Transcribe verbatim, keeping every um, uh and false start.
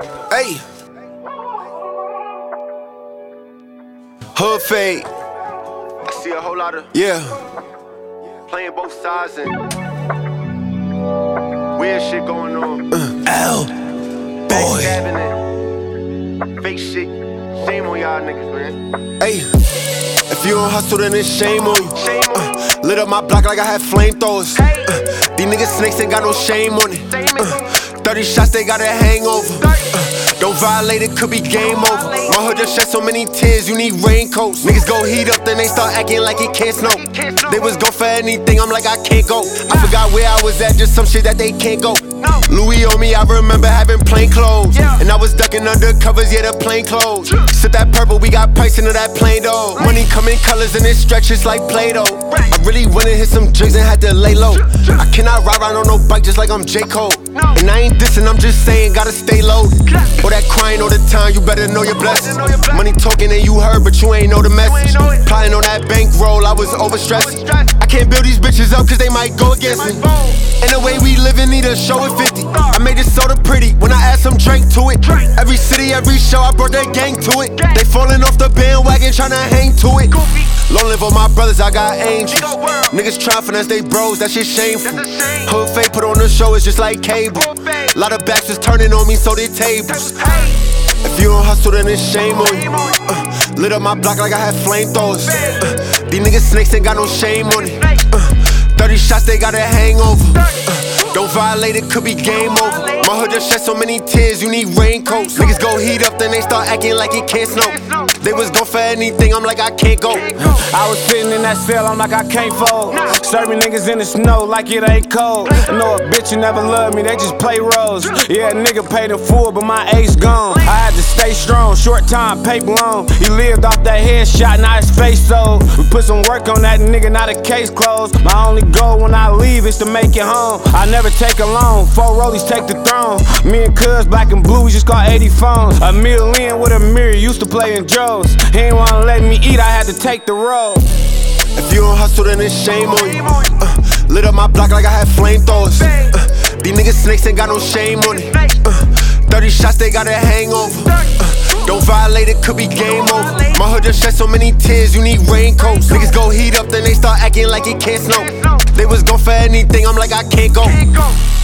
Hey. Hood fade. I see a whole lot of Yeah. playing both sides and weird shit going on. Uh, L. Boy. Backstabbing and fake shit. Shame on y'all niggas, man. Hey. If you don't hustle, then it's shame on you. Shame on you. Uh, lit up my block like I had flamethrowers. Hey. Uh, these niggas snakes ain't got no shame on it. Shame Uh, thirty shots, they got a hangover. Uh, don't violate it, could be game over. My hood just shed so many tears, you need raincoats. Niggas go heat up, then they start acting like it can't snow. They was go for anything, I'm like I can't go. I forgot where I was at, just some shit that they can't go. Louis on me, I remember having plain clothes. And I was ducking under covers, yeah, the plain clothes. Sip that purple, we got price into that plain dough. Money come in colors and it stretches like Play-Doh. I really wanna hit some jigs and had to lay low. I cannot ride around on no bike just like I'm J. Cole. And I ain't dissing, I'm just saying, gotta stay low. All that crying all the time, you better know your blessings. Money talking and you heard, but you ain't know the message. Plotting on that bankroll, I was overstressed. I can't build these bitches up cause they might go against me. And the way we living need a show at fifty. I made it soda pretty when I add some drink to it. Every city, every show, I brought that gang to it. They falling off the bandwagon, tryna hang to it. Long live all my brothers, I got angels. Niggas try finesse they bros, that shit shameful. Hood fade put on the show, it's just like cable. Lot of backs was turning on me, so they tables. If you don't hustle, then it's shame on you. Uh, lit up my block like I had flamethrowers. Uh, these niggas snakes ain't got no shame on it. Uh, thirty shots, they got a hangover. Uh, don't violate it, could be game over. My hood just shed so many tears, you need raincoats. Niggas go heat up, then they start acting like it can't snow. They was go for anything, I'm like I can't go. I was sitting in that cell, I'm like I can't fold. Serving niggas in the snow like it ain't cold. I know a bitch you never loved me, they just play roles. Yeah, a nigga paid in full, but my ace gone. I had to stay strong, short time, paper long. He lived off that headshot, now his face sold. We put some work on that nigga, now the case closed. My only goal when I leave is to make it home. I never take a loan, four rollies take the throne. Me and Cuz, black and blue, we just call eighty phones. A million with a mirror, used to play in Joe's. He ain't wanna let me eat, I had to take the road. If you don't hustle, then it's shame on you. Uh, lit up my block like I had flamethrowers. Uh, these niggas snakes ain't got no shame on it. Uh, thirty shots, they got a hangover. Uh, don't violate it, could be game over. My hood just shed so many tears, you need raincoats. Niggas go heat up, then they start acting like it can't snow. They was go for anything, I'm like I can't go.